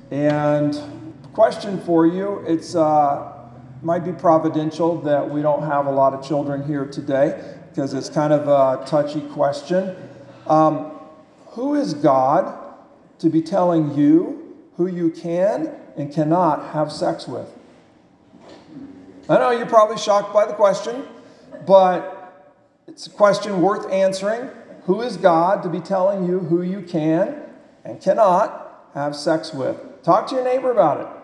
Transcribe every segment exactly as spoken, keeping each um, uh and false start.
And question for you, it's uh, might be providential that we don't have a lot of children here today because it's kind of a touchy question. Um, who is God to be telling you who you can and cannot have sex with? I know you're probably shocked by the question, but it's a question worth answering. Who is God to be telling you who you can and cannot have sex with? Talk to your neighbor about it.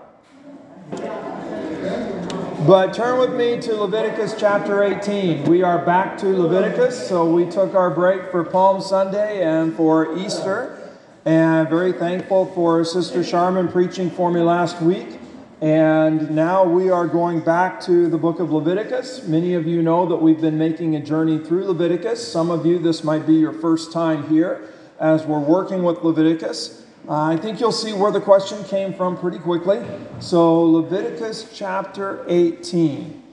But turn with me to Leviticus chapter eighteen. We are back to Leviticus, so we took our break for Palm Sunday and for Easter. And very thankful for Sister Sharman preaching for me last week. And now we are going back to the book of Leviticus. Many of you know that we've been making a journey through Leviticus. Some of you, this might be your first time here as we're working with Leviticus. Uh, I think you'll see where the question came from pretty quickly. So Leviticus chapter eighteen.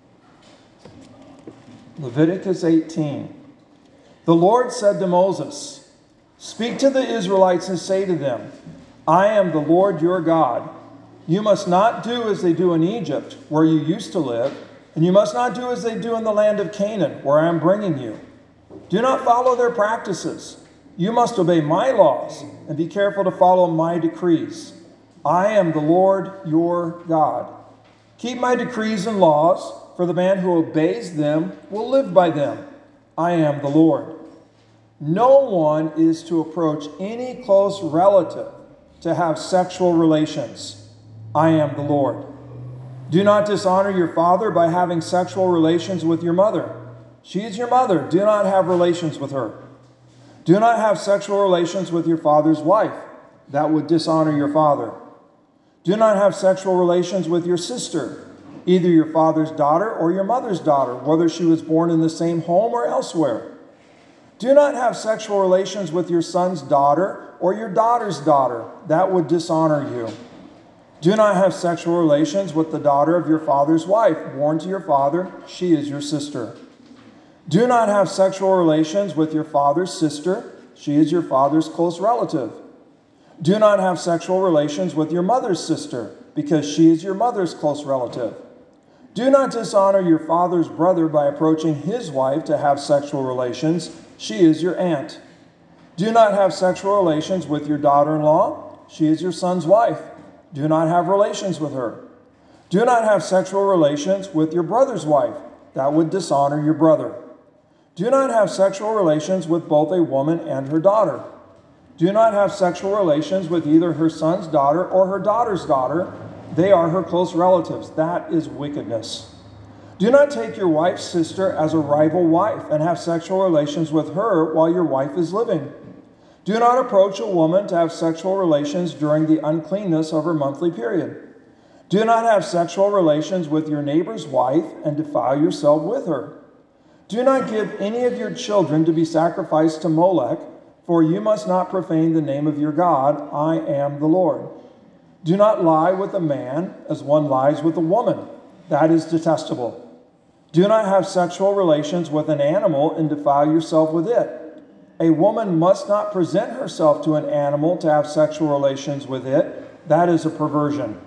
Leviticus eighteen. The Lord said to Moses, "Speak to the Israelites and say to them, I am the Lord your God. You must not do as they do in Egypt, where you used to live, and you must not do as they do in the land of Canaan, where I am bringing you. Do not follow their practices. You must obey my laws and be careful to follow my decrees. I am the Lord your God. Keep my decrees and laws, for the man who obeys them will live by them. I am the Lord. No one is to approach any close relative to have sexual relations. I am the Lord. Do not dishonor your father by having sexual relations with your mother. She is your mother. Do not have relations with her. Do not have sexual relations with your father's wife. That would dishonor your father. Do not have sexual relations with your sister, either your father's daughter or your mother's daughter, whether she was born in the same home or elsewhere. Do not have sexual relations with your son's daughter or your daughter's daughter. That would dishonor you. Do not have sexual relations with the daughter of your father's wife, born to your father. She is your sister. Do not have sexual relations with your father's sister. She is your father's close relative. Do not have sexual relations with your mother's sister, because she is your mother's close relative. Do not dishonor your father's brother by approaching his wife to have sexual relations. She is your aunt. Do not have sexual relations with your daughter-in-law. She is your son's wife. Do not have relations with her. Do not have sexual relations with your brother's wife. That would dishonor your brother. Do not have sexual relations with both a woman and her daughter. Do not have sexual relations with either her son's daughter or her daughter's daughter. They are her close relatives. That is wickedness. Do not take your wife's sister as a rival wife and have sexual relations with her while your wife is living. Do not approach a woman to have sexual relations during the uncleanness of her monthly period. Do not have sexual relations with your neighbor's wife and defile yourself with her. Do not give any of your children to be sacrificed to Molech, for you must not profane the name of your God. I am the Lord. Do not lie with a man as one lies with a woman. That is detestable. Do not have sexual relations with an animal and defile yourself with it. A woman must not present herself to an animal to have sexual relations with it. That is a perversion.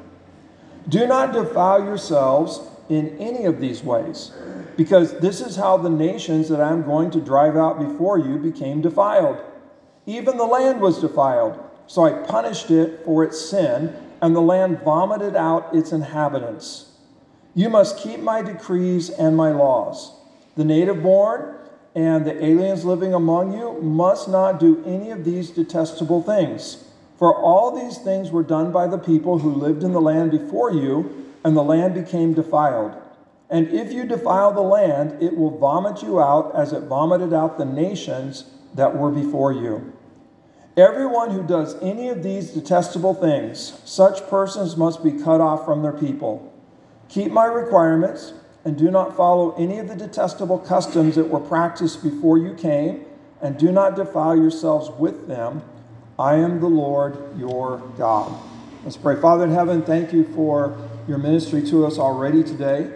Do not defile yourselves in any of these ways, because this is how the nations that I am going to drive out before you became defiled. Even the land was defiled, so I punished it for its sin, and the land vomited out its inhabitants. You must keep my decrees and my laws. The native-born and the aliens living among you must not do any of these detestable things. For all these things were done by the people who lived in the land before you, and the land became defiled. And if you defile the land, it will vomit you out as it vomited out the nations that were before you. Everyone who does any of these detestable things, such persons must be cut off from their people. Keep my requirements, and do not follow any of the detestable customs that were practiced before you came, and do not defile yourselves with them. I am the Lord your God." Let's pray. Father in heaven, thank you for your ministry to us already today.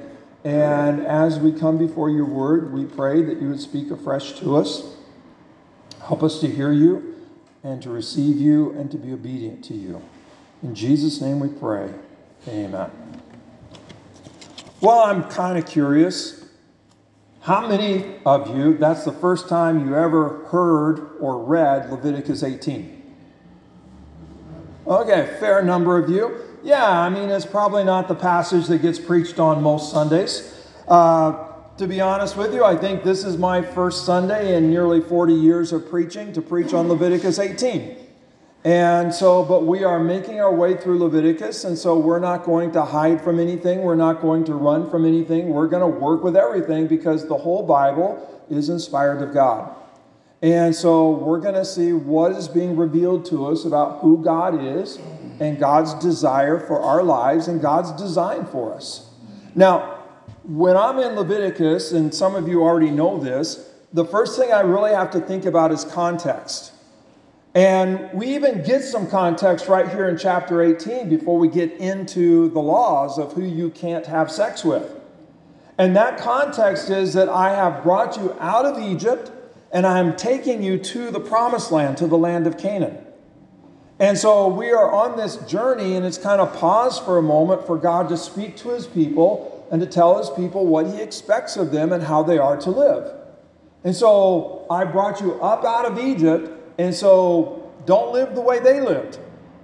And as we come before your word, we pray that you would speak afresh to us. Help us to hear you and to receive you and to be obedient to you. In Jesus' name we pray. Amen. Well, I'm kind of curious. How many of you, that's the first time you ever heard or read Leviticus eighteen? Okay, fair number of you. Yeah, I mean, it's probably not the passage that gets preached on most Sundays. Uh, to be honest with you, I think this is my first Sunday in nearly forty years of preaching to preach on Leviticus eighteen. And so, but we are making our way through Leviticus, and so we're not going to hide from anything. We're not going to run from anything. We're going to work with everything because the whole Bible is inspired of God. And so we're going to see what is being revealed to us about who God is and God's desire for our lives and God's design for us. Now, when I'm in Leviticus, and some of you already know this, the first thing I really have to think about is context. And we even get some context right here in chapter eighteen before we get into the laws of who you can't have sex with. And that context is that I have brought you out of Egypt and I'm taking you to the promised land, to the land of Canaan. And so we are on this journey, and it's kind of paused for a moment for God to speak to his people and to tell his people what he expects of them and how they are to live. And so I brought you up out of Egypt, and so don't live the way they lived.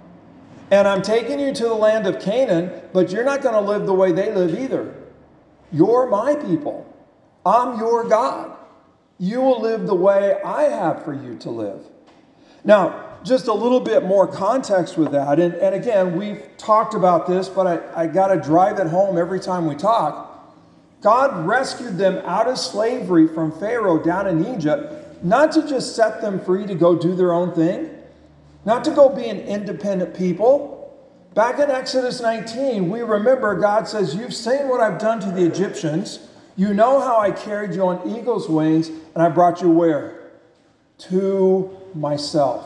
And I'm taking you to the land of Canaan, but you're not going to live the way they live either. You're my people. I'm your God. You will live the way I have for you to live. Now, just a little bit more context with that. And, and again, we've talked about this, but I, I got to drive it home every time we talk. God rescued them out of slavery from Pharaoh down in Egypt, not to just set them free to go do their own thing, not to go be an independent people. Back in Exodus nineteen, we remember God says, you've seen what I've done to the Egyptians. You know how I carried you on eagle's wings, and I brought you where? To myself.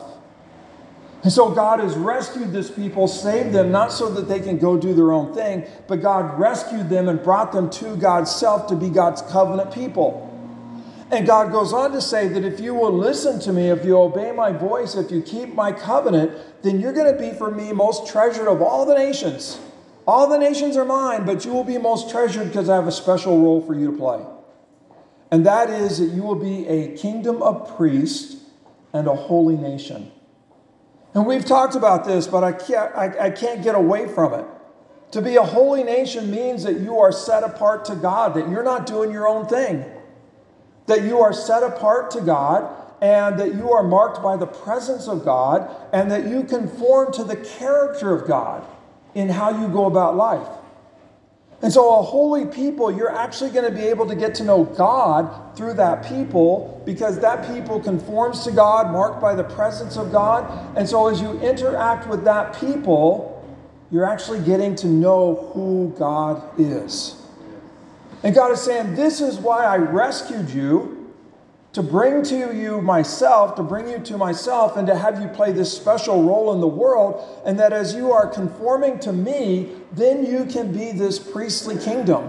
And so God has rescued this people, saved them, not so that they can go do their own thing, but God rescued them and brought them to God's self to be God's covenant people. And God goes on to say that if you will listen to me, if you obey my voice, if you keep my covenant, then you're going to be for me most treasured of all the nations. All the nations are mine, but you will be most treasured because I have a special role for you to play. And that is that you will be a kingdom of priests and a holy nation. And we've talked about this, but I can't, I, I can't get away from it. To be a holy nation means that you are set apart to God, that you're not doing your own thing. That you are set apart to God, and that you are marked by the presence of God, and that you conform to the character of God in how you go about life. And so a holy people, you're actually going to be able to get to know God through that people, because that people conforms to God, marked by the presence of God. And so as you interact with that people, you're actually getting to know who God is. And God is saying, this is why I rescued you, to bring to you myself, to bring you to myself, and to have you play this special role in the world. And that as you are conforming to me, then you can be this priestly kingdom.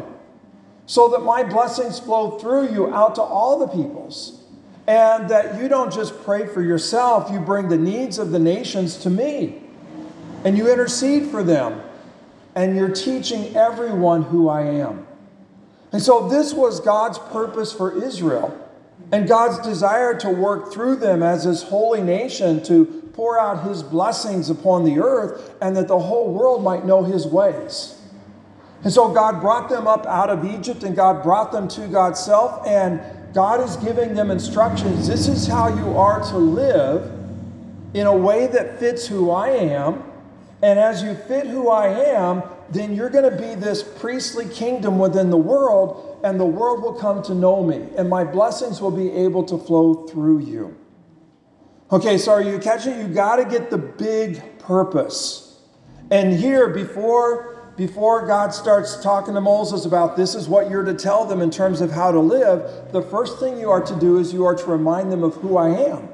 So that my blessings flow through you out to all the peoples. And that you don't just pray for yourself, you bring the needs of the nations to me. And you intercede for them. And you're teaching everyone who I am. And so this was God's purpose for Israel, and God's desire to work through them as his holy nation to pour out his blessings upon the earth, and that the whole world might know his ways. And so God brought them up out of Egypt, and God brought them to God's self, and God is giving them instructions. This is how you are to live in a way that fits who I am. And as you fit who I am, then you're going to be this priestly kingdom within the world, and the world will come to know me, and my blessings will be able to flow through you. Okay, so are you catching? You got to get the big purpose. And here, before, before God starts talking to Moses about this is what you're to tell them in terms of how to live, the first thing you are to do is you are to remind them of who I am.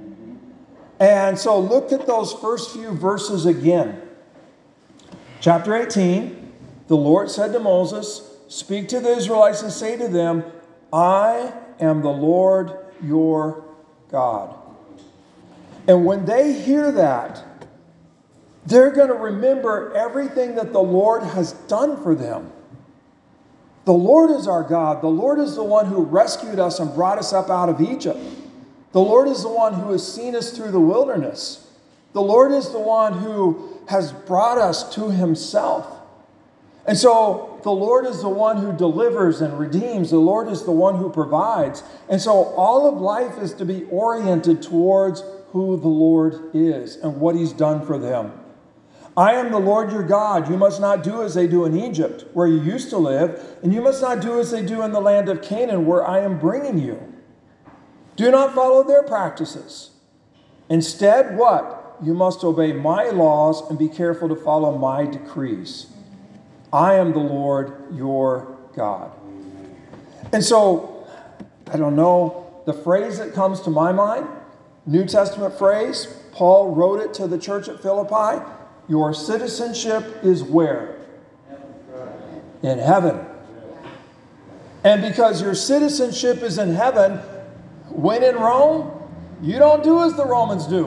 And so look at those first few verses again. Chapter eighteen, the Lord said to Moses, speak to the Israelites and say to them, I am the Lord your God. And when they hear that, They're going to remember everything that the Lord has done for them. The Lord is our God. The Lord is the one who rescued us and brought us up out of Egypt. The Lord is the one who has seen us through the wilderness. The Lord is the one who has brought us to himself. And so the Lord is the one who delivers and redeems. The Lord is the one who provides. And so all of life is to be oriented towards who the Lord is and what he's done for them. I am the Lord your God. You must not do as they do in Egypt, where you used to live, and you must not do as they do in the land of Canaan, where I am bringing you. Do not follow their practices. Instead, what? You must obey my laws and be careful to follow my decrees. I am the Lord your God. And so, I don't know, the phrase that comes to my mind, New Testament phrase, Paul wrote it to the church at Philippi. Your citizenship is where? In heaven. And because your citizenship is in heaven, when in Rome, you don't do as the Romans do.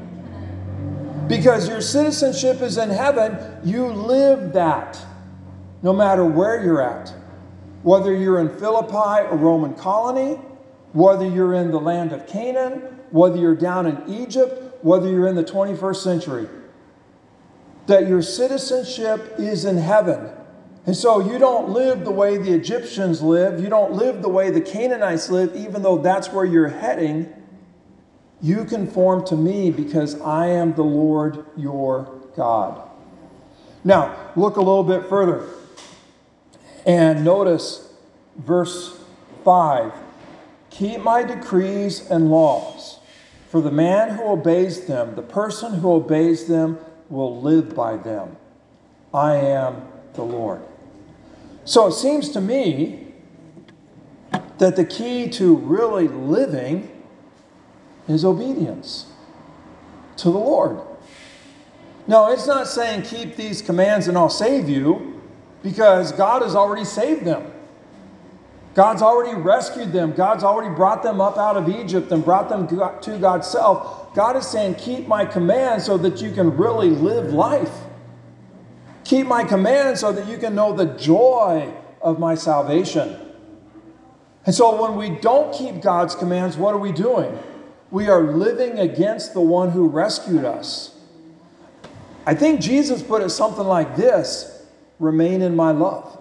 Because your citizenship is in heaven, you live that no matter where you're at. Whether you're in Philippi, a Roman colony, whether you're in the land of Canaan, whether you're down in Egypt, whether you're in the twenty-first century. That your citizenship is in heaven. And so you don't live the way the Egyptians lived. You don't live the way the Canaanites lived, even though that's where you're heading. You conform to me because I am the Lord your God. Now, look a little bit further. And notice verse five. Keep my decrees and laws. For the man who obeys them, the person who obeys them, will live by them. I am the Lord. So it seems to me that the key to really living is obedience to the Lord. No, it's not saying keep these commands and I'll save you, because God has already saved them. God's already rescued them. God's already brought them up out of Egypt and brought them to God's self. God is saying, keep my commands so that you can really live life. Keep my commands so that you can know the joy of my salvation. And so when we don't keep God's commands, what are we doing? We are living against the one who rescued us. I think Jesus put it something like this: remain in my love.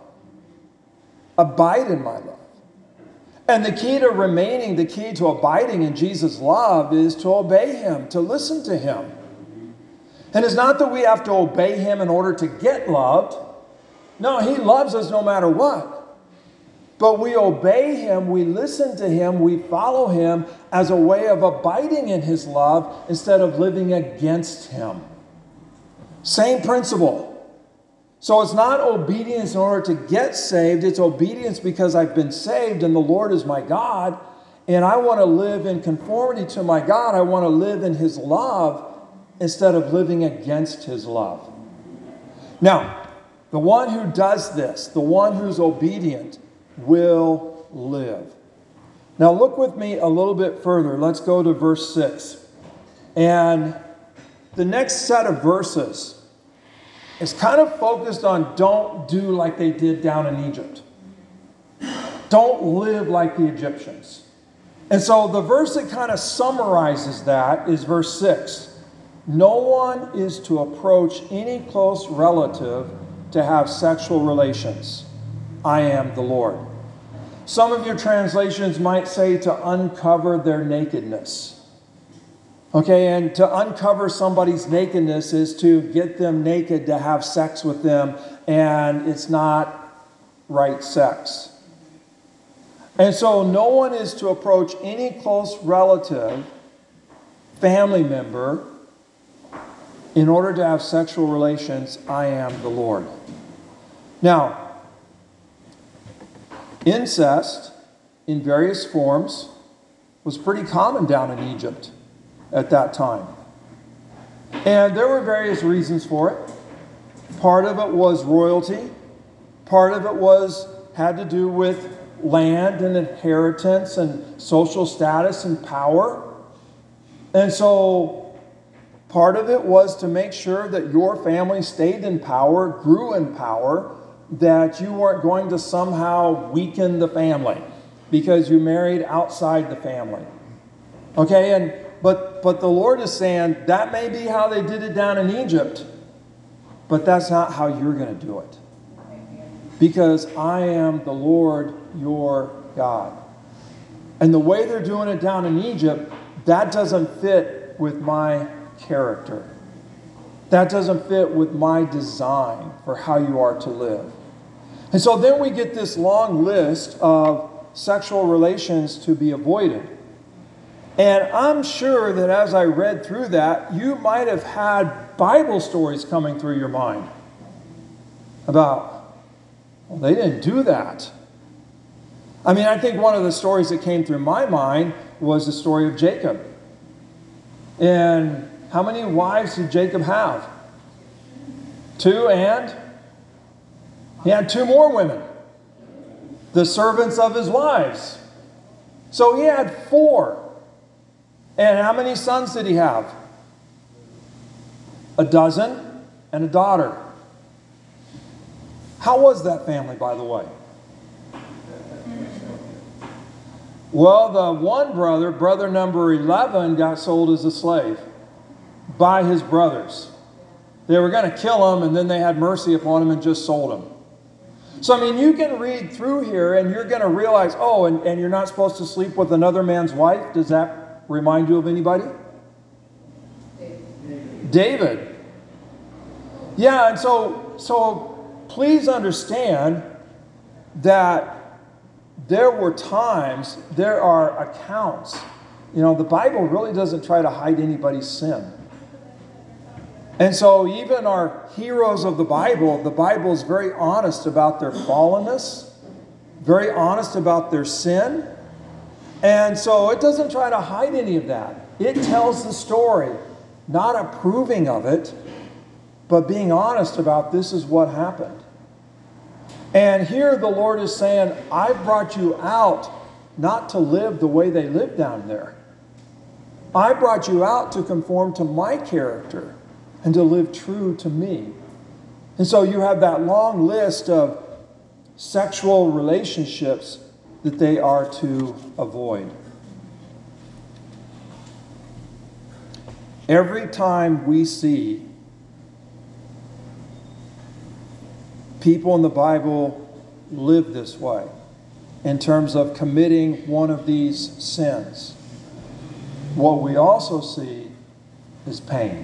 Abide in my love. And the key to remaining, the key to abiding in Jesus' love is to obey him, to listen to him. And it's not that we have to obey him in order to get loved. No, he loves us no matter what. But we obey him, we listen to him, we follow him as a way of abiding in his love instead of living against him. Same principle. So it's not obedience in order to get saved. It's obedience because I've been saved and the Lord is my God. And I want to live in conformity to my God. I want to live in his love instead of living against his love. Now, the one who does this, the one who's obedient, will live. Now look with me a little bit further. Let's go to verse six. And the next set of verses is kind of focused on don't do like they did down in Egypt. Don't live like the Egyptians. And so the verse that kind of summarizes that is verse six. No one is to approach any close relative to have sexual relations. I am the Lord. Some of your translations might say to uncover their nakedness. Okay, and to uncover somebody's nakedness is to get them naked, to have sex with them, and it's not right sex. And so no one is to approach any close relative, family member, in order to have sexual relations. I am the Lord. Now, incest in various forms was pretty common down in Egypt at that time. And there were various reasons for it. Part of it was royalty. Part of it was had to do with land and inheritance and social status and power. And so Part of it was to make sure that your family stayed in power, grew in power, that you weren't going to somehow weaken the family because you married outside the family. Okay, and but but the Lord is saying that may be how they did it down in Egypt, but that's not how you're going to do it. Because I am the Lord your God. And the way they're doing it down in Egypt, that doesn't fit with my character. That doesn't fit with my design for how you are to live. And so then we get this long list of sexual relations to be avoided. And I'm sure that as I read through that, you might have had Bible stories coming through your mind about, well, they didn't do that. I mean, I think one of the stories that came through my mind was the story of Jacob. And how many wives did Jacob have? Two, and he had two more women, the servants of his wives. So he had four. And how many sons did he have? A dozen and a daughter. How was that family, by the way? Well, the one brother, brother number eleven, got sold as a slave by his brothers. They were going to kill him, and then they had mercy upon him and just sold him. So, I mean, you can read through here, and you're going to realize, oh, and, and you're not supposed to sleep with another man's wife. Does that remind you of anybody? David. David. Yeah, and so, so please understand that there were times, there are accounts. You know, the Bible really doesn't try to hide anybody's sin. And so even our heroes of the Bible, the Bible is very honest about their fallenness, very honest about their sin. And so it doesn't try to hide any of that. It tells the story, not approving of it, but being honest about this is what happened. And here the Lord is saying, I brought you out not to live the way they lived down there. I brought you out to conform to my character and to live true to me. And so you have that long list of sexual relationships that they are to avoid. Every time we see people in the Bible live this way, in terms of committing one of these sins, what we also see is pain,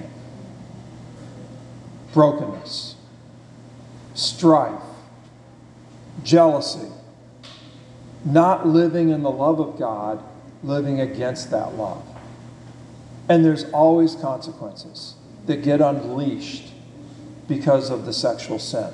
brokenness, strife, jealousy, not living in the love of God, living against that love. And there's always consequences that get unleashed because of the sexual sin.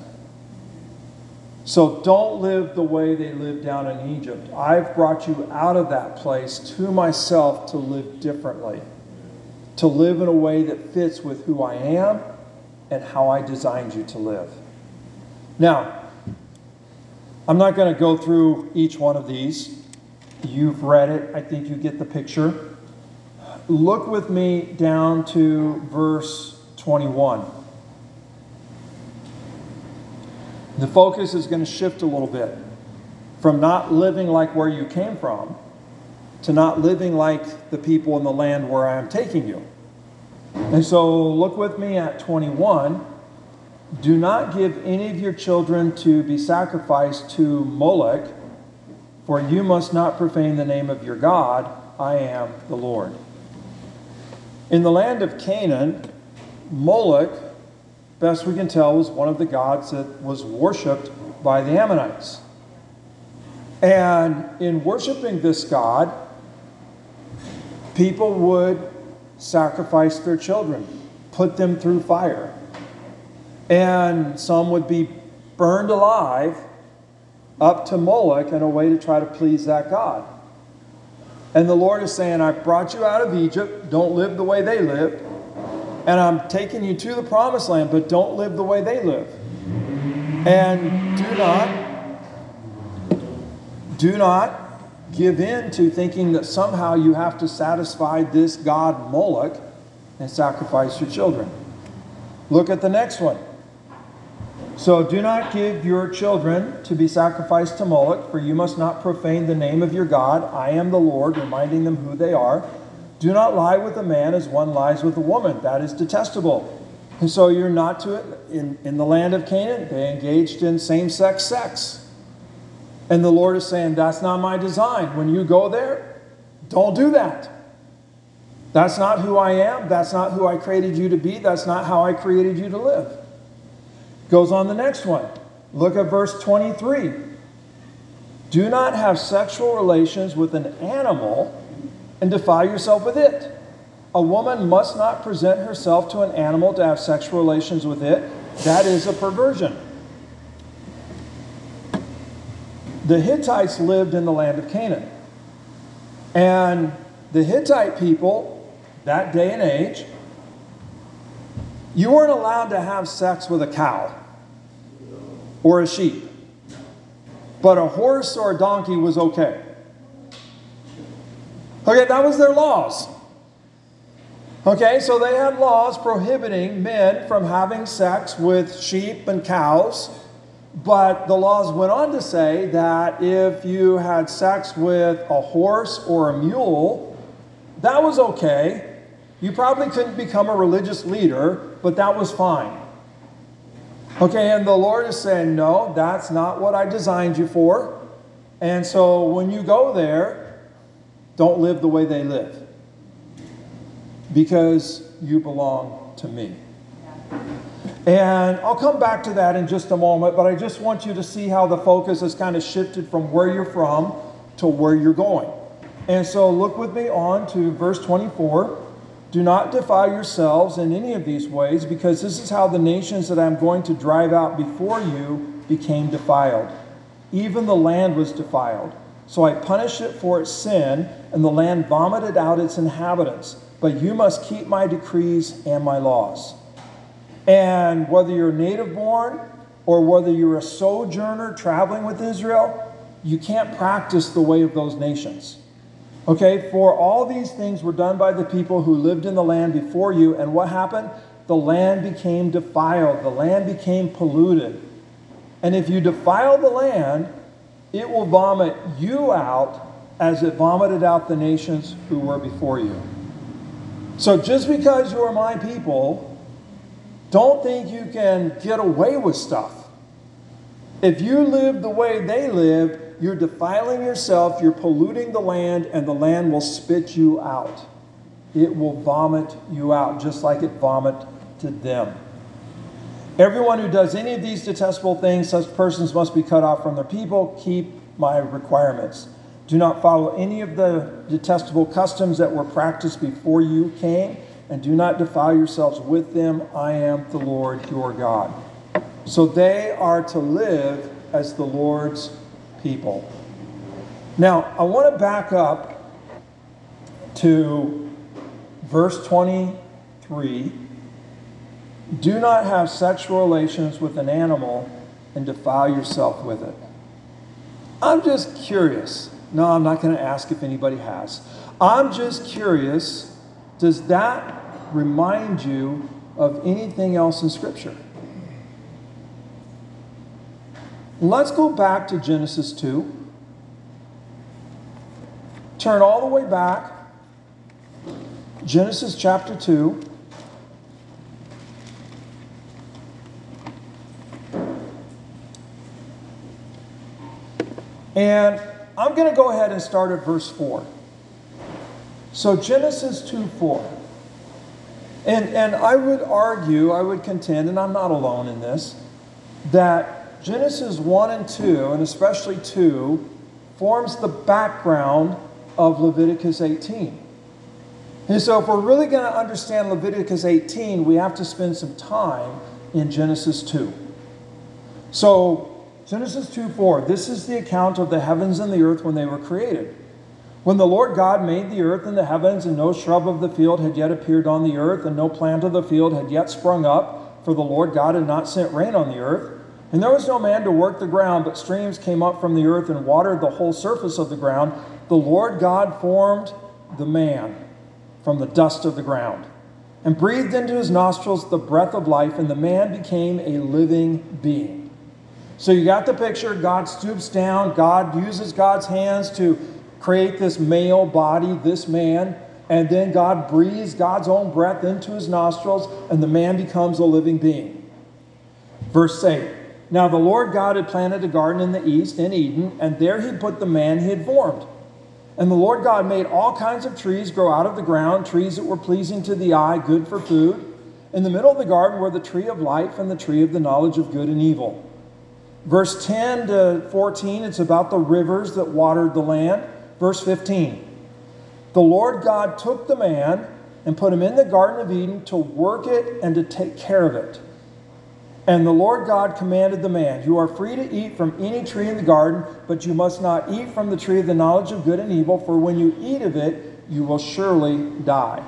So don't live the way they lived down in Egypt. I've brought you out of that place to myself to live differently, to live in a way that fits with who I am and how I designed you to live. Now, I'm not going to go through each one of these. You've read it. I think you get the picture. Look with me down to verse twenty-one. The focus is going to shift a little bit from not living like where you came from to not living like the people in the land where I am taking you. And so look with me at twenty-one. Do not give any of your children to be sacrificed to Molech, for you must not profane the name of your God. I am the Lord. In the land of Canaan, Molech, best we can tell, was one of the gods that was worshipped by the Ammonites. And in worshiping this god, people would sacrifice their children, put them through fire. And some would be burned alive up to Molech in a way to try to please that god. And the Lord is saying, I brought you out of Egypt. Don't live the way they lived. And I'm taking you to the promised land, but don't live the way they live. And do not, do not give in to thinking that somehow you have to satisfy this god Molech and sacrifice your children. Look at the next one. So do not give your children to be sacrificed to Moloch, for you must not profane the name of your God. I am the Lord, reminding them who they are. Do not lie with a man as one lies with a woman. That is detestable. And so you're not to it. In, in the land of Canaan, they engaged in same-sex sex. And the Lord is saying, that's not my design. When you go there, don't do that. That's not who I am. That's not who I created you to be. That's not how I created you to live. Goes on the next one. Look at verse twenty-three. Do not have sexual relations with an animal and defile yourself with it. A woman must not present herself to an animal to have sexual relations with it. That is a perversion. The Hittites lived in the land of Canaan. And the Hittite people, that day and age, you weren't allowed to have sex with a cow or a sheep. But a horse or a donkey was okay. Okay, that was their laws. Okay, so they had laws prohibiting men from having sex with sheep and cows. But the laws went on to say that if you had sex with a horse or a mule, that was okay. You probably couldn't become a religious leader, but that was fine. Okay, and the Lord is saying, no, that's not what I designed you for. And so when you go there, don't live the way they live. Because you belong to me. And I'll come back to that in just a moment, but I just want you to see how the focus has kind of shifted from where you're from to where you're going. And so look with me on to verse twenty-four. Do not defile yourselves in any of these ways, because this is how the nations that I'm going to drive out before you became defiled. Even the land was defiled. So I punished it for its sin, and the land vomited out its inhabitants. But you must keep my decrees and my laws. And whether you're native born or whether you're a sojourner traveling with Israel, you can't practice the way of those nations. Okay, for all these things were done by the people who lived in the land before you. And what happened? The land became defiled. The land became polluted. And if you defile the land, it will vomit you out as it vomited out the nations who were before you. So just because you are my people, don't think you can get away with stuff. If you live the way they lived, you're defiling yourself, you're polluting the land, and the land will spit you out. It will vomit you out, just like it vomited them. Everyone who does any of these detestable things, such persons must be cut off from their people. Keep my requirements. Do not follow any of the detestable customs that were practiced before you came, and do not defile yourselves with them. I am the Lord your God. So they are to live as the Lord's people. Now, I want to back up to verse twenty-three. Do not have sexual relations with an animal and defile yourself with it. I'm just curious. No, I'm not going to ask if anybody has. I'm just curious, does that remind you of anything else in Scripture? Let's go back to Genesis two. Turn all the way back. Genesis chapter two. And I'm going to go ahead and start at verse four. So Genesis two four. And, and I would argue, I would contend, and I'm not alone in this, that Genesis one and two, and especially two, forms the background of Leviticus eighteen. And so if we're really going to understand Leviticus eighteen, we have to spend some time in Genesis two. So Genesis two four, this is the account of the heavens and the earth when they were created. When the Lord God made the earth and the heavens, and no shrub of the field had yet appeared on the earth, and no plant of the field had yet sprung up, for the Lord God had not sent rain on the earth. And there was no man to work the ground, but streams came up from the earth and watered the whole surface of the ground. The Lord God formed the man from the dust of the ground and breathed into his nostrils the breath of life, and the man became a living being. So you got the picture. God stoops down. God uses God's hands to create this male body, this man, and then God breathes God's own breath into his nostrils, and the man becomes a living being. Verse eight. Now the Lord God had planted a garden in the east, in Eden, and there he put the man he had formed. And the Lord God made all kinds of trees grow out of the ground, trees that were pleasing to the eye, good for food. In the middle of the garden were the tree of life and the tree of the knowledge of good and evil. Verse ten to fourteen, it's about the rivers that watered the land. Verse fifteen, the Lord God took the man and put him in the Garden of Eden to work it and to take care of it. And the Lord God commanded the man, you are free to eat from any tree in the garden, but you must not eat from the tree of the knowledge of good and evil, for when you eat of it, you will surely die.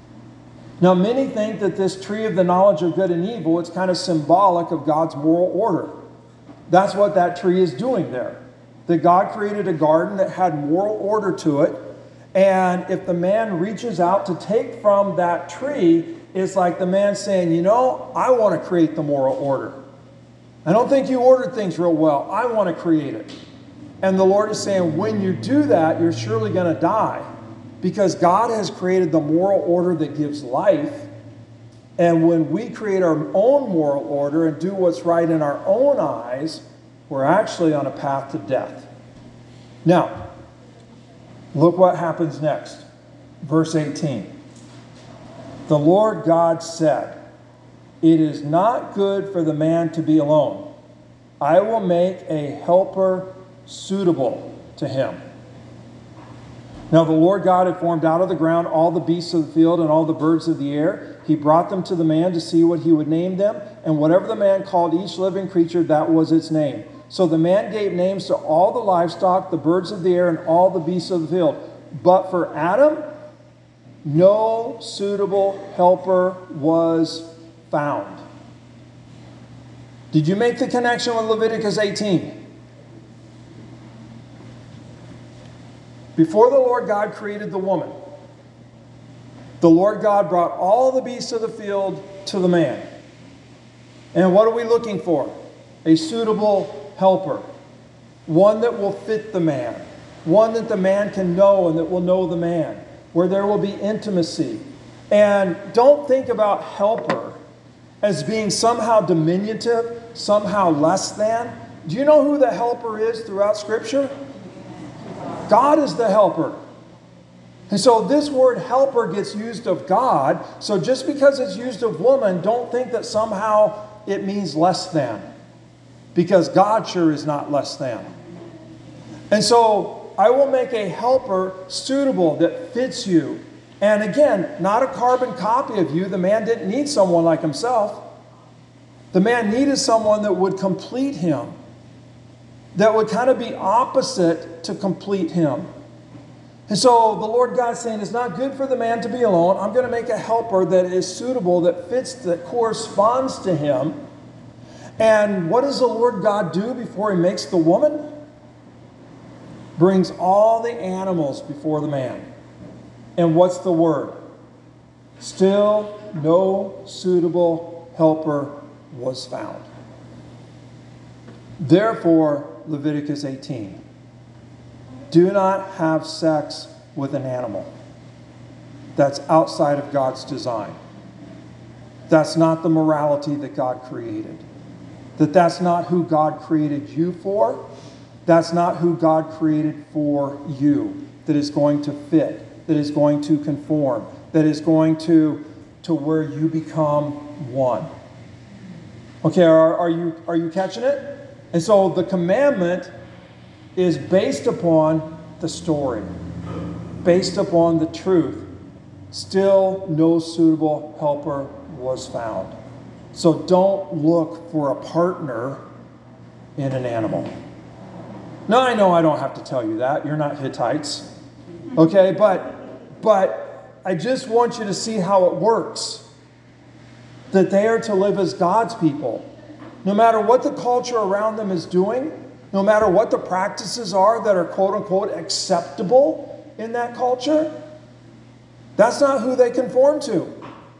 Now, many think that this tree of the knowledge of good and evil, it's kind of symbolic of God's moral order. That's what that tree is doing there. That God created a garden that had moral order to it, and if the man reaches out to take from that tree, it's like the man saying, you know, I want to create the moral order. I don't think you ordered things real well. I want to create it. And the Lord is saying, when you do that, you're surely going to die. Because God has created the moral order that gives life. And when we create our own moral order and do what's right in our own eyes, we're actually on a path to death. Now, look what happens next. Verse eighteen. The Lord God said, it is not good for the man to be alone. I will make a helper suitable to him. Now the Lord God had formed out of the ground all the beasts of the field and all the birds of the air. He brought them to the man to see what he would name them. And whatever the man called each living creature, that was its name. So the man gave names to all the livestock, the birds of the air, and all the beasts of the field. But for Adam, no suitable helper was found. Did you make the connection with Leviticus eighteen? Before the Lord God created the woman, the Lord God brought all the beasts of the field to the man. And what are we looking for? A suitable helper. One that will fit the man. One that the man can know and that will know the man. Where there will be intimacy. And don't think about helper as being somehow diminutive, somehow less than. Do you know who the helper is throughout Scripture? God is the helper. And so this word helper gets used of God. So just because it's used of woman, don't think that somehow it means less than. Because God sure is not less than. And so I will make a helper suitable that fits you. And again, not a carbon copy of you. The man didn't need someone like himself. The man needed someone that would complete him. That would kind of be opposite to complete him. And so the Lord God saying, it's not good for the man to be alone. I'm going to make a helper that is suitable, that fits, that corresponds to him. And what does the Lord God do before he makes the woman? Brings all the animals before the man. And what's the word? Still no suitable helper was found. Therefore, Leviticus eighteen. Do not have sex with an animal. That's outside of God's design. That's not the morality that God created. That that's not who God created you for. That's not who God created for you. That is going to fit. That is going to conform. That is going to, to where you become one. Okay, are, are you, are you catching it? And so the commandment is based upon the story, based upon the truth. Still no suitable helper was found. So don't look for a partner in an animal. Now I know I don't have to tell you that. You're not Hittites. Okay, but, but I just want you to see how it works. That they are to live as God's people. No matter what the culture around them is doing, no matter what the practices are that are quote-unquote acceptable in that culture, that's not who they conform to.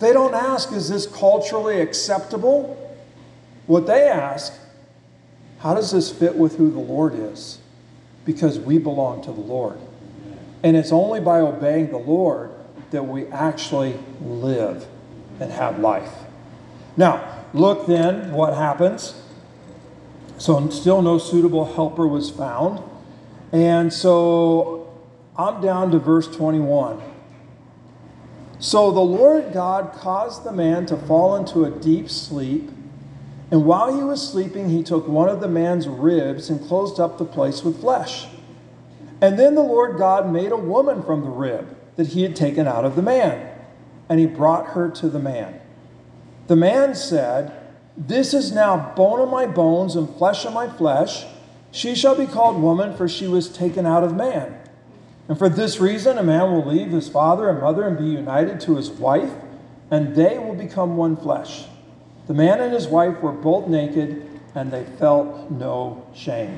They don't ask, is this culturally acceptable? What they ask, how does this fit with who the Lord is? Because we belong to the Lord. And it's only by obeying the Lord that we actually live and have life. Now, look then what happens. So still no suitable helper was found. And so I'm down to verse twenty-one. So the Lord God caused the man to fall into a deep sleep. And while he was sleeping, he took one of the man's ribs and closed up the place with flesh. And then the Lord God made a woman from the rib that he had taken out of the man, and he brought her to the man. The man said, "This is now bone of my bones and flesh of my flesh. She shall be called woman, for she was taken out of man. And for this reason, a man will leave his father and mother and be united to his wife, and they will become one flesh. The man and his wife were both naked, and they felt no shame."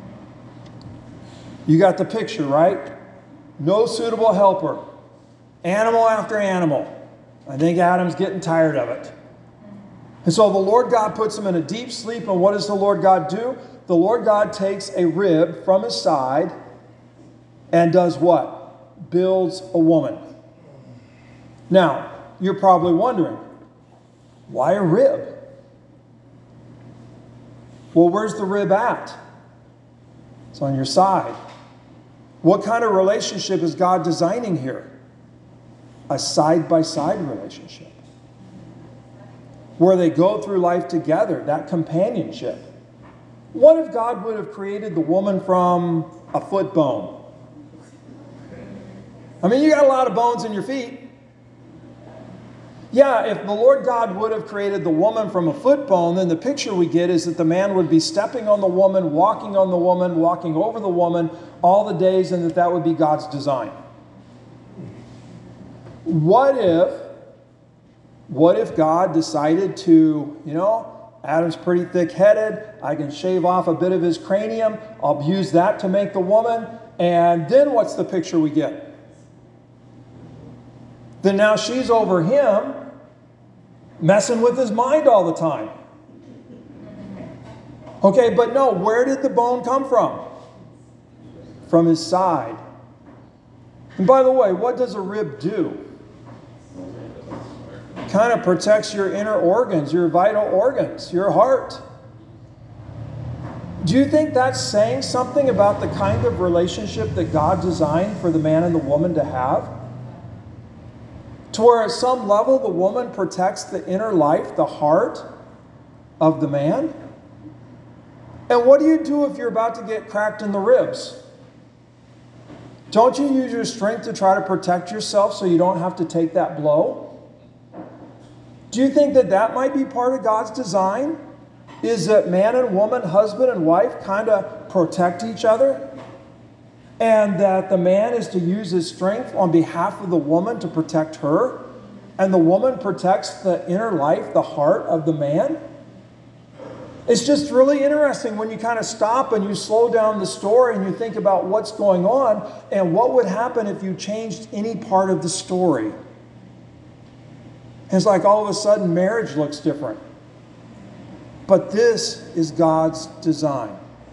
You got the picture, right? No suitable helper. Animal after animal. I think Adam's getting tired of it. And so the Lord God puts him in a deep sleep, and what does the Lord God do? The Lord God takes a rib from his side and does what? Builds a woman. Now, you're probably wondering, why a rib? Well, where's the rib at? It's on your side. What kind of relationship is God designing here? A side-by-side relationship, where they go through life together, that companionship. What if God would have created the woman from a foot bone? I mean, you got a lot of bones in your feet. Yeah, if the Lord God would have created the woman from a foot bone, then the picture we get is that the man would be stepping on the woman, walking on the woman, walking over the woman all the days, and that that would be God's design. What if, what if God decided to, you know, Adam's pretty thick-headed, I can shave off a bit of his cranium, I'll use that to make the woman, and then what's the picture we get? Then now she's over him, messing with his mind all the time. Okay, but no, where did the bone come from? From his side. And by the way, what does a rib do? Kind of protects your inner organs, your vital organs, your heart. Do you think that's saying something about the kind of relationship that God designed for the man and the woman to have? To where at some level the woman protects the inner life, the heart of the man? And what do you do if you're about to get cracked in the ribs? Don't you use your strength to try to protect yourself so you don't have to take that blow? Do you think that that might be part of God's design? Is that man and woman, husband and wife, kind of protect each other? And that the man is to use his strength on behalf of the woman to protect her? And the woman protects the inner life, the heart of the man? It's just really interesting when you kind of stop and you slow down the story and you think about what's going on and what would happen if you changed any part of the story. And it's like all of a sudden marriage looks different. But this is God's design.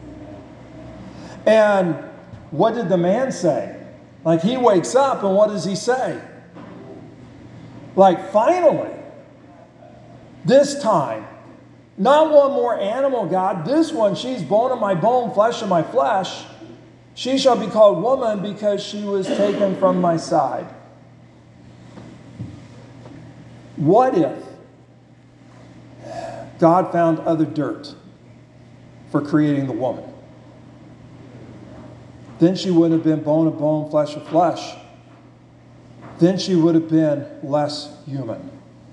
And what did the man say? Like he wakes up and what does he say? Like finally, this time, not one more animal, God. This one, she's bone of my bone, flesh of my flesh. She shall be called woman because she was taken from my side. What if God found other dirt for creating the woman? Then she would have been bone of bone, flesh of flesh. Then she would have been less human.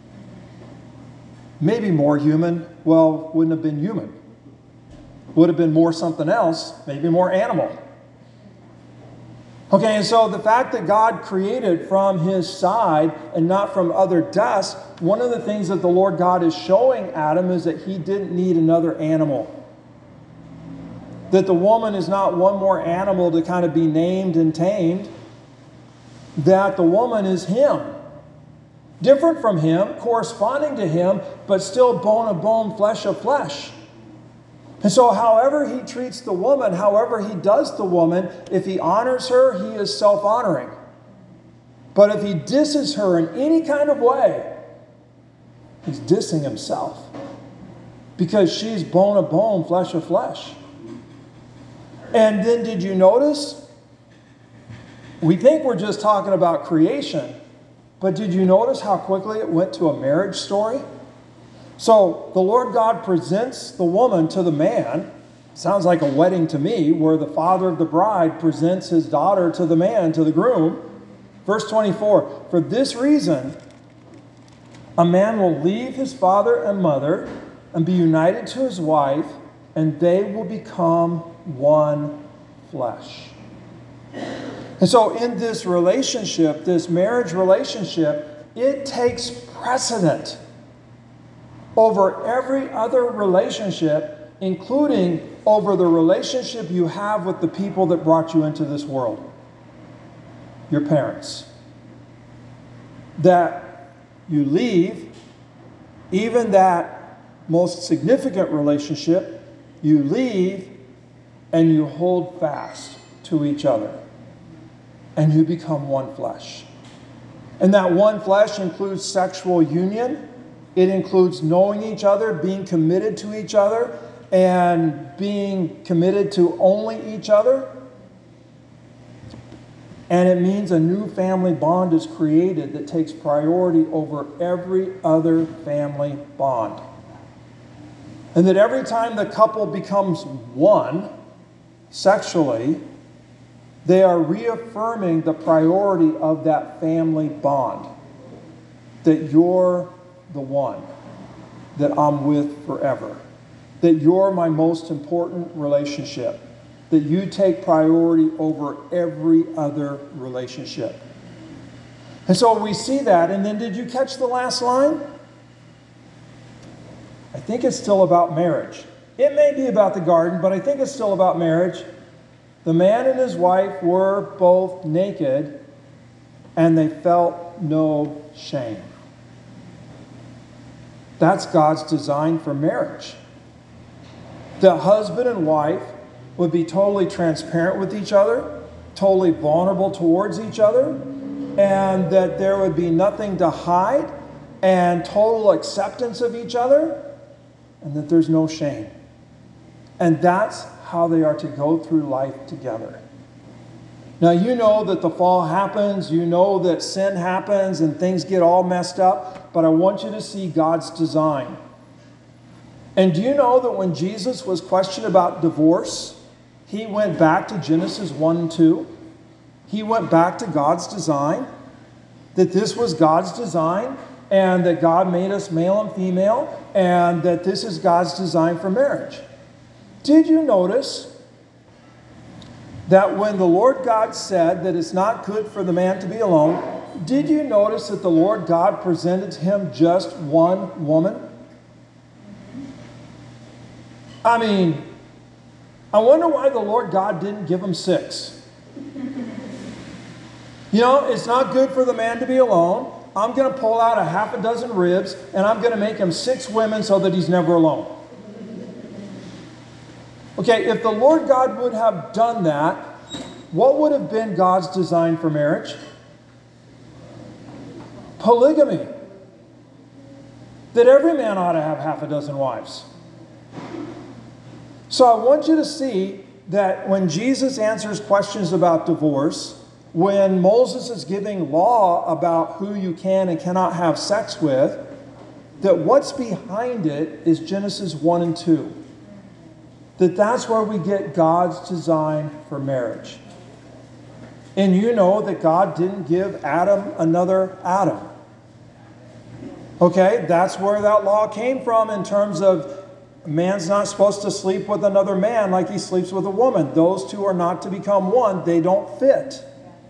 Maybe more human. Well, wouldn't have been human. Would have been more something else, maybe more animal. Okay, and so the fact that God created from his side and not from other dust, one of the things that the Lord God is showing Adam is that he didn't need another animal. That the woman is not one more animal to kind of be named and tamed. That the woman is him. Different from him, corresponding to him, but still bone of bone, flesh of flesh. And so however he treats the woman, however he does the woman, if he honors her, he is self-honoring. But if he disses her in any kind of way, he's dissing himself. Because she's bone of bone, flesh of flesh. And then did you notice? We think we're just talking about creation. But did you notice how quickly it went to a marriage story? So the Lord God presents the woman to the man. Sounds like a wedding to me, where the father of the bride presents his daughter to the man, to the groom. Verse twenty-four, for this reason, a man will leave his father and mother and be united to his wife, and they will become one flesh. And so in this relationship, this marriage relationship, it takes precedent over every other relationship, including over the relationship you have with the people that brought you into this world. Your parents. That you leave, even that most significant relationship, you leave and you hold fast to each other. And you become one flesh. And that one flesh includes sexual union. It includes knowing each other, being committed to each other, and being committed to only each other. And it means a new family bond is created that takes priority over every other family bond. And that every time the couple becomes one sexually, they are reaffirming the priority of that family bond. That you're the one that I'm with forever. That you're my most important relationship. That you take priority over every other relationship. And so we see that. And then did you catch the last line? I think it's still about marriage. It may be about the garden, but I think it's still about marriage. The man and his wife were both naked, and they felt no shame. That's God's design for marriage. The husband and wife would be totally transparent with each other, totally vulnerable towards each other, and that there would be nothing to hide, and total acceptance of each other, and that there's no shame. And that's how they are to go through life together. Now, you know that the fall happens, you know that sin happens, and things get all messed up, but I want you to see God's design. And do you know that when Jesus was questioned about divorce, he went back to Genesis one and two? He went back to God's design, that this was God's design, and that God made us male and female, and that this is God's design for marriage. Did you notice that when the Lord God said that it's not good for the man to be alone, did you notice that the Lord God presented to him just one woman? I mean, I wonder why the Lord God didn't give him six. You know, it's not good for the man to be alone. I'm going to pull out a half a dozen ribs, and I'm going to make him six women so that he's never alone. Okay, if the Lord God would have done that, what would have been God's design for marriage? Polygamy. That every man ought to have half a dozen wives. So I want you to see that when Jesus answers questions about divorce, when Moses is giving law about who you can and cannot have sex with, that what's behind it is Genesis one and two. That that's where we get God's design for marriage. And you know that God didn't give Adam another Adam. Okay, that's where that law came from in terms of a man's not supposed to sleep with another man like he sleeps with a woman. Those two are not to become one. They don't fit.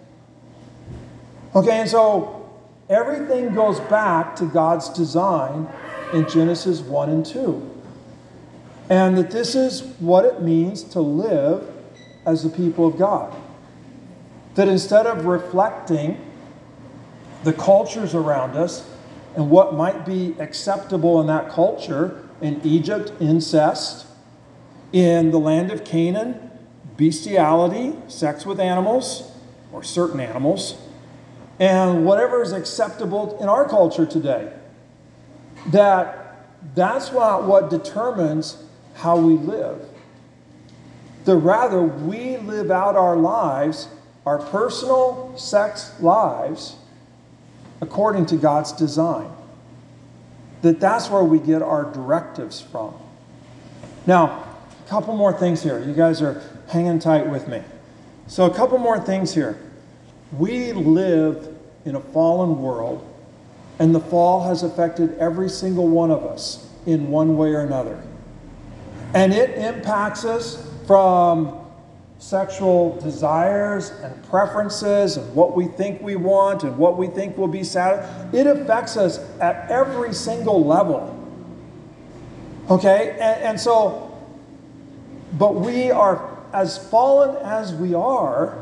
Okay, and so everything goes back to God's design in Genesis one and two. And that this is what it means to live as the people of God. That instead of reflecting the cultures around us, and what might be acceptable in that culture. In Egypt, incest. In the land of Canaan, bestiality, sex with animals, or certain animals, and whatever is acceptable in our culture today. That that's not what determines how we live. The rather we live out our lives, our personal sex lives, according to God's design. That that's where we get our directives from. Now, a couple more things here. You guys are hanging tight with me. So a couple more things here. We live in a fallen world, and the fall has affected every single one of us in one way or another. And it impacts us from sexual desires and preferences and what we think we want and what we think will be satisfied. It affects us at every single level. Okay? And, and so, but we are, as fallen as we are,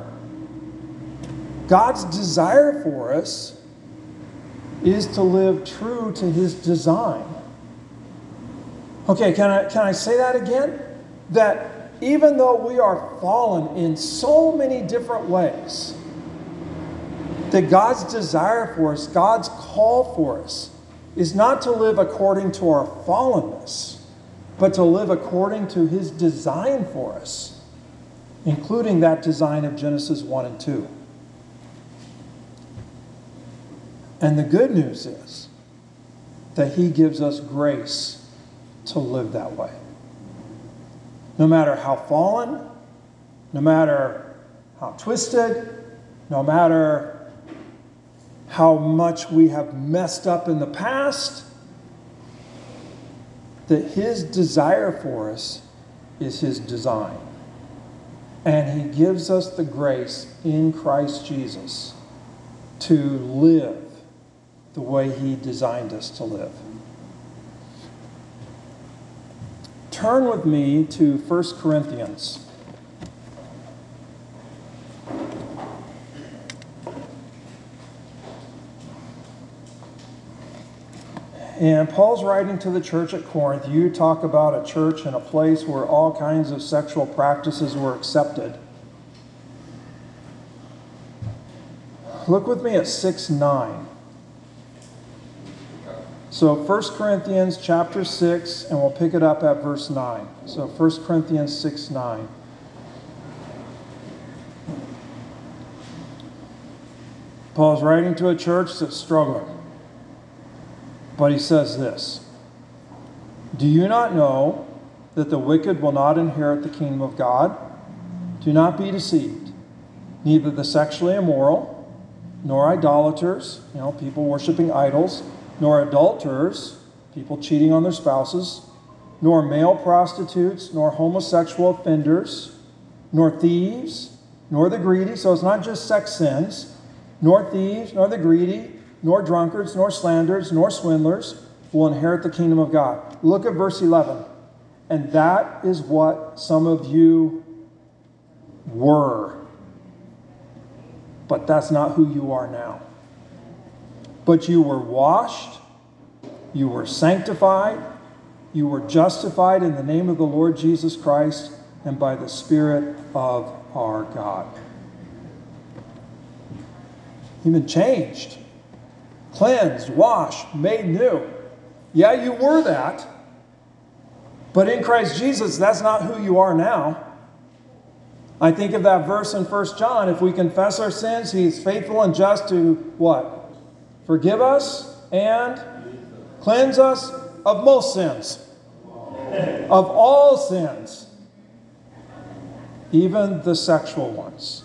God's desire for us is to live true to his design. Okay, can I, can I say that again? That even though we are fallen in so many different ways, that God's desire for us, God's call for us, is not to live according to our fallenness, but to live according to his design for us, including that design of Genesis one and two. And the good news is that he gives us grace to live that way. No matter how fallen, no matter how twisted, no matter how much we have messed up in the past, that his desire for us is his design. And he gives us the grace in Christ Jesus to live the way he designed us to live. Turn with me to First Corinthians. And Paul's writing to the church at Corinth. You talk about a church and a place where all kinds of sexual practices were accepted. Look with me at six nine. So First Corinthians chapter six, and we'll pick it up at verse nine. So First Corinthians six nine. Paul's writing to a church that's struggling. But he says this: do you not know that the wicked will not inherit the kingdom of God? Do not be deceived. Neither the sexually immoral, nor idolaters, you know, people worshiping idols, nor adulterers, people cheating on their spouses, nor male prostitutes, nor homosexual offenders, nor thieves, nor the greedy. So it's not just sex sins. Nor thieves, nor the greedy, nor drunkards, nor slanderers, nor swindlers will inherit the kingdom of God. Look at verse eleven. And that is what some of you were. But that's not who you are now. But you were washed, you were sanctified, you were justified in the name of the Lord Jesus Christ and by the Spirit of our God. You've been changed, cleansed, washed, made new. Yeah, you were that. But in Christ Jesus, that's not who you are now. I think of that verse in First John. If we confess our sins, he's faithful and just to what? Forgive us and cleanse us of most sins. Of all sins. Even the sexual ones.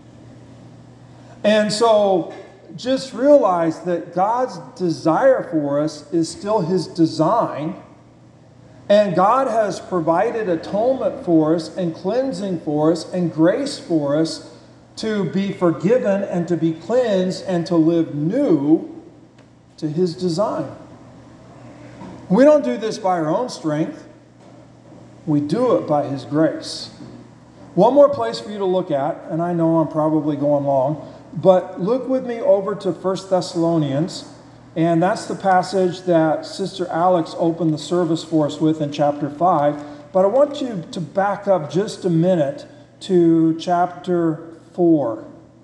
And so just realize that God's desire for us is still his design. And God has provided atonement for us and cleansing for us and grace for us to be forgiven and to be cleansed and to live new to his design. We don't do this by our own strength. We do it by his grace. One more place for you to look at, and I know I'm probably going long, but look with me over to First Thessalonians, And that's the passage that Sister Alex opened the service for us with in chapter five. But I want you to back up just a minute to chapter four.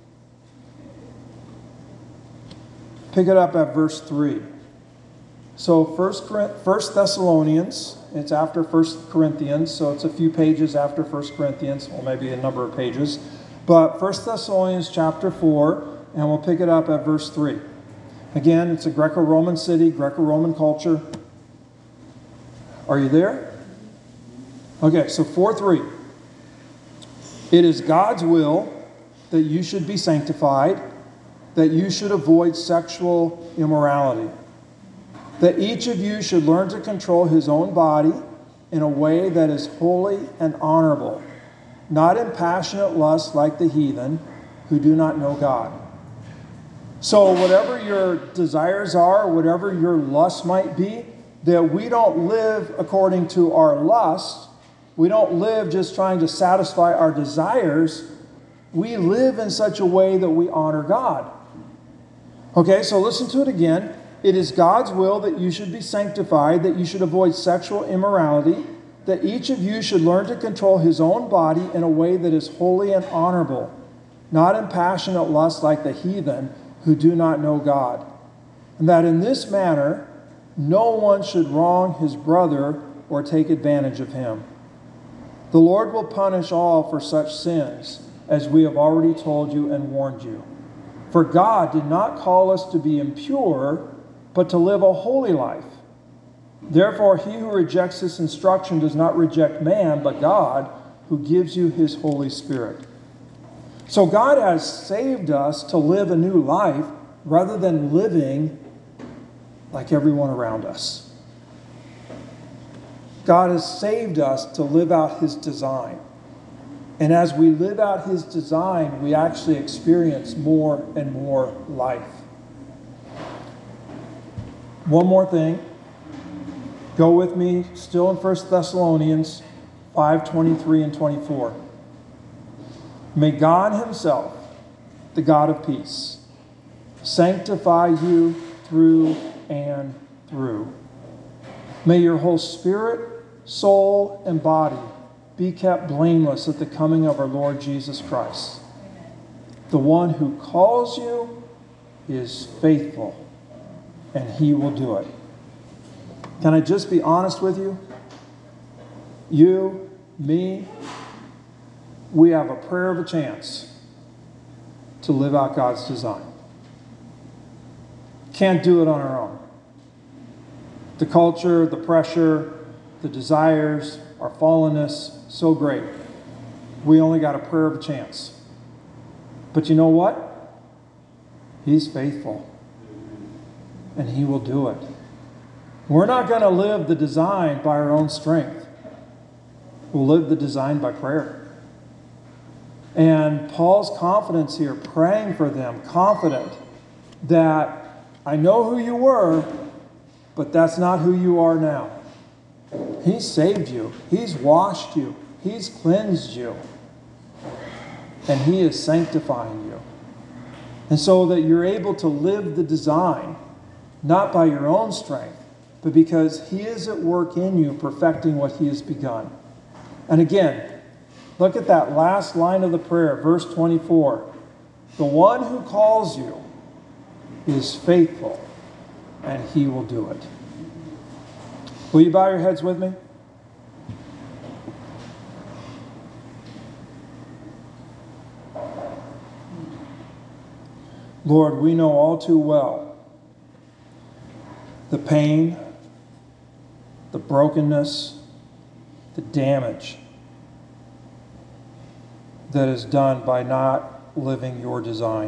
Pick it up at verse three. So First Thessalonians, it's after First Corinthians, so it's a few pages after First Corinthians, or maybe a number of pages. But First Thessalonians chapter four, and we'll pick it up at verse three. Again, it's a Greco-Roman city, Greco-Roman culture. Are you there? Okay, so four three. It is God's will that you should be sanctified, that you should avoid sexual immorality, that each of you should learn to control his own body in a way that is holy and honorable, not in passionate lust like the heathen who do not know God. So whatever your desires are, whatever your lust might be, that we don't live according to our lust. We don't live just trying to satisfy our desires. We live in such a way that we honor God. Okay, so listen to it again. It is God's will that you should be sanctified, that you should avoid sexual immorality, that each of you should learn to control his own body in a way that is holy and honorable, not in passionate lust like the heathen who do not know God. And that in this manner, no one should wrong his brother or take advantage of him. The Lord will punish all for such sins, as we have already told you and warned you. For God did not call us to be impure, but to live a holy life. Therefore, he who rejects this instruction does not reject man, but God, who gives you his Holy Spirit. So God has saved us to live a new life rather than living like everyone around us. God has saved us to live out his design. And as we live out his design, we actually experience more and more life. One more thing. Go with me still in First Thessalonians five twenty-three and twenty-four. May God himself, the God of peace, sanctify you through and through. May your whole spirit, soul, and body be kept blameless at the coming of our Lord Jesus Christ. The one who calls you is faithful, and he will do it. Can I just be honest with you? You, me, we have a prayer of a chance to live out God's design. Can't do it on our own. The culture, the pressure, the desires, our fallenness, so great. We only got a prayer of a chance. But you know what? He's faithful. And he will do it. We're not going to live the design by our own strength. We'll live the design by prayer. And Paul's confidence here, praying for them, confident that I know who you were, but that's not who you are now. He's saved you. He's washed you. He's cleansed you. And he is sanctifying you. And so that you're able to live the design, not by your own strength, but because he is at work in you, perfecting what he has begun. And again, look at that last line of the prayer, verse twenty-four. The one who calls you is faithful, and he will do it. Will you bow your heads with me? Lord, we know all too well the pain, the brokenness, the damage that is done by not living your design.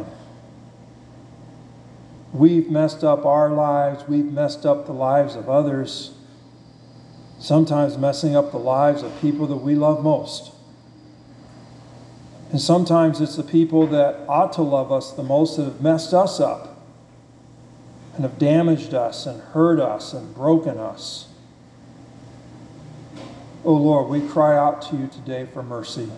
We've messed up our lives. We've messed up the lives of others. Sometimes messing up the lives of people that we love most. And sometimes it's the people that ought to love us the most that have messed us up and have damaged us and hurt us and broken us. Oh Lord, we cry out to you today for mercy.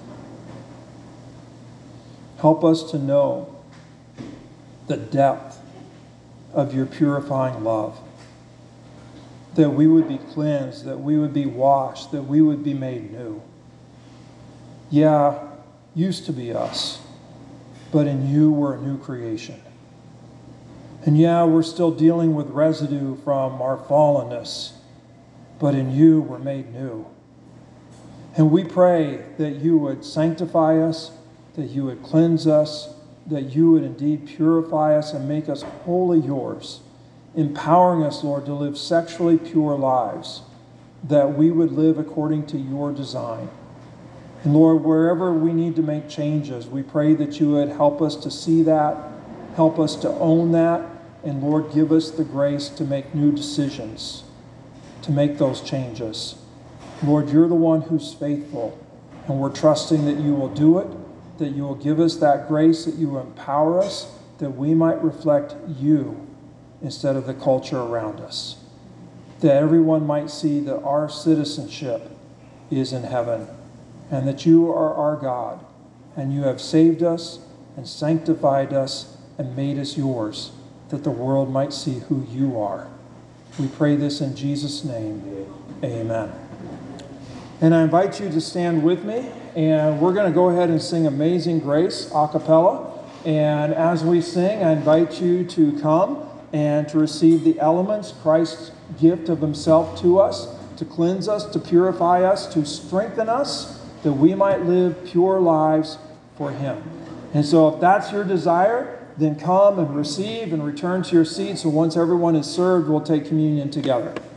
Help us to know the depth of your purifying love. That we would be cleansed, that we would be washed, that we would be made new. Yeah, used to be us, but in you we're a new creation. And yeah, we're still dealing with residue from our fallenness, but in you we're made new. And we pray that you would sanctify us, that you would cleanse us, that you would indeed purify us and make us wholly yours, empowering us, Lord, to live sexually pure lives, that we would live according to your design. And Lord, wherever we need to make changes, we pray that you would help us to see that, help us to own that, and Lord, give us the grace to make new decisions, to make those changes. Lord, you're the one who's faithful, and we're trusting that you will do it, that you will give us that grace, that you will empower us, that we might reflect you instead of the culture around us, that everyone might see that our citizenship is in heaven, and that you are our God, and you have saved us and sanctified us and made us yours, that the world might see who you are. We pray this in Jesus' name. Amen. And I invite you to stand with me, and we're going to go ahead and sing Amazing Grace a cappella. And as we sing, I invite you to come and to receive the elements, Christ's gift of himself to us, to cleanse us, to purify us, to strengthen us, that we might live pure lives for him. And so if that's your desire, then come and receive and return to your seats. And once everyone is served, we'll take communion together.